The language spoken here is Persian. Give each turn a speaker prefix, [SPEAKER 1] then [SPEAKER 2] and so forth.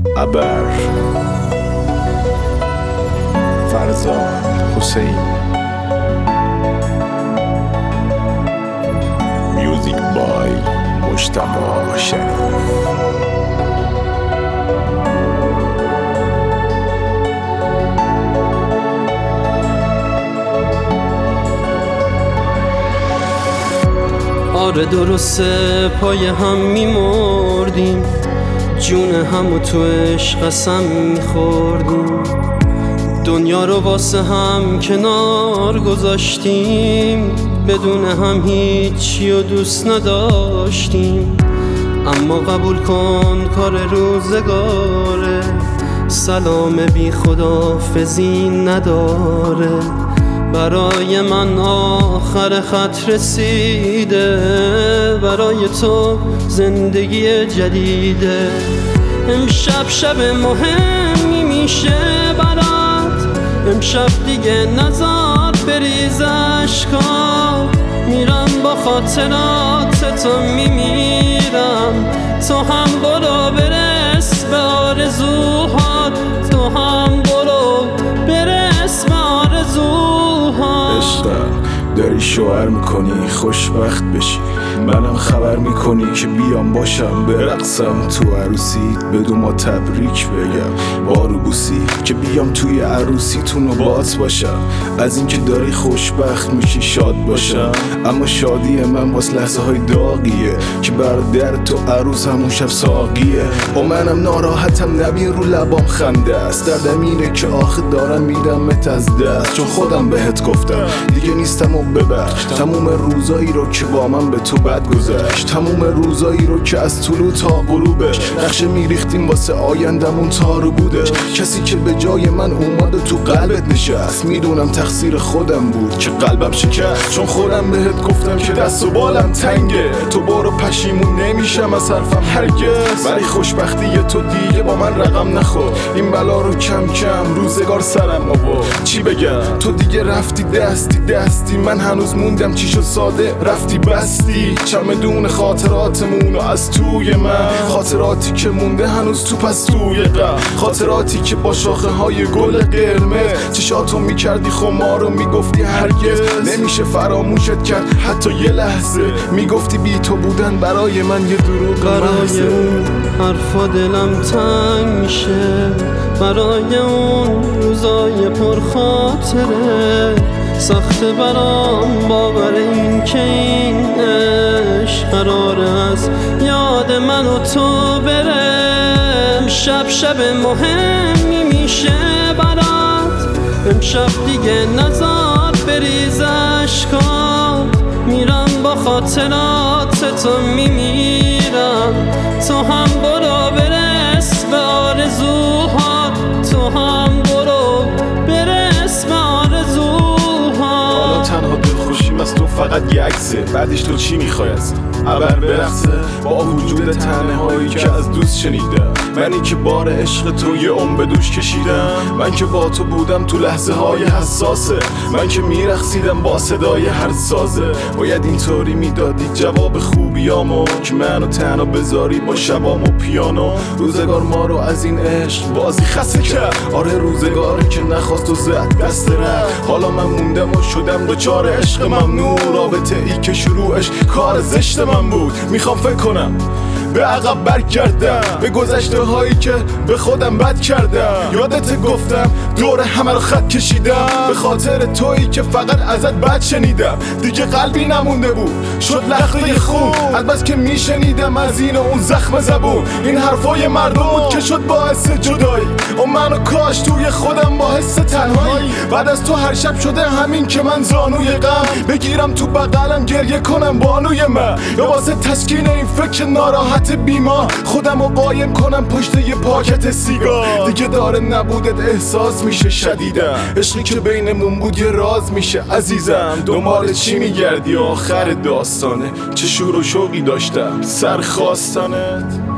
[SPEAKER 1] ابر، فرزاد حسین. میوزیک بای مجتبی شریف.
[SPEAKER 2] آره درسته پای هم میمردیم، جون همو تو عشق قسم میخوردیم، دنیا رو واسه هم کنار گذاشتیم، بدون هم هیچی و دوست نداشتیم. اما قبول کن کار روزگاره، سلام بی خداحافظی نداره. برای من آخر خط رسیده، برای تو زندگی جدیده. امشب شب مهمی میشه برات، امشب دیگه نزار بریز اشکا. میرم با خاطرات تو میمیرم، تو هم برو برس به آرزوهات، تو هم برو برس به آرزوهات.
[SPEAKER 1] عشقم داری شوهر میکنی خوشبخت بشی، منم خبر میکنی که بیام باشم برقصم تو عروسیت، بدون ما تبریک بگم با روبوسی، که بیام توی عروسیتون و بات باشم. از اینکه داری خوشبخت میشی شاد باشم، اما شادی من باز لحظه های داغیه که برادر تو عروس همون شب ساقیه. و منم ناراحتم نبین رو لبام خنده است، دردم اینه که آخه دارم میدمت از دست، چون خودم بهت گفتم دیگه نیستم و ببخش. تموم روزایی رو که با من به تو بد گذشت، تموم روزایی رو که از طلوع تا غروبش نقشه میریختیم واسه آیندمون تارو بودش. کسی که به جای من اومد و تو قلبت نشست، میدونم تقصیر خودم بود که قلبم شکست، چون خودم بهت گفتم که دست و بالم تنگه. تو برو پشیمون نمیشم از حرفم هرگز، ولی خوشبختی تو دیگه با من رقم نخورد. این بلا رو کم کم روزگار سرم آورد. چی بگم تو دیگه رفتی دستی، من هنوز موندم چی شد ساده رفتی بستی. چمدون خاطراتمونو از توی من، خاطراتی که مونده هنوز تو پستوی غم، خاطراتی که با شاخه های گل قرمز چشاتو میکردی خمار و میگفتی هرگز نمیشه فراموشت کرد حتی یه لحظه. میگفتی بی تو بودن برای من یه دروغ محض.
[SPEAKER 2] برای اون حرفا دلم تنگ میشه، برای اون روزای پرخاطره. سخته برام باور این که این عشق قراره از یاد من و تو بره. امشب شب مهمی میشه برات، امشب دیگه نزار بریز اشکا. میرم با خاطرات تو میمیرم، تو هم برو برس به آرزوهات، تو هم برو برس به آرزوهات.
[SPEAKER 1] تنها دلخوشیم از تو فقط یه عکسه، بعدش تو چی میخوای از ابر برقصه با وجود تنهایی که از دوست شنیدم. منی که بار عشق تو یه عمر به دوش کشیدم، من که با تو بودم تو لحظه های حساسه، من که میرقصیدم با صدای هر سازه. باید اینطوری میدادی جواب خوبیامو که منو تنها بذاری با شبام و پیانو. روزگار ما رو از این عشق بازی خسته کرد، آره روزگاری که نخواست و زد دست رد. حالا من موندم و شدم دچار عشق ممنوع، رابطه ای که شروعش کار زشت من بود. میخوام فکر کنم به عقب برگردم، به گذشته هایی که به خودم بد کردم. یادت گفتم دور همه رو خط کشیدم، به خاطر تویی که فقط ازت بد شنیدم. دیگه قلبی نمونده بود شد لخته خون، از بس که میشنیدم از این و اون زخم زبون. این حرفای مردم بود که شد باعث جدایی، و منو کاش توی خودم با حس تنهایی. بعد از تو هر شب شده همین که من زانوی غم بگیرم تو بغلم گریه کنم بانوی من، یا واسه تسکین این فکر ناراحت بیما خودم رو قایم کنم پشت یه پاکت سیگار. دیگه داره نبودت احساس میشه شدیدم، عشقی که بینمون بود یه راز میشه عزیزم. دنبال چی میگردی آخر داستانه، چه شور و شوقی داشتم سر خواستنت.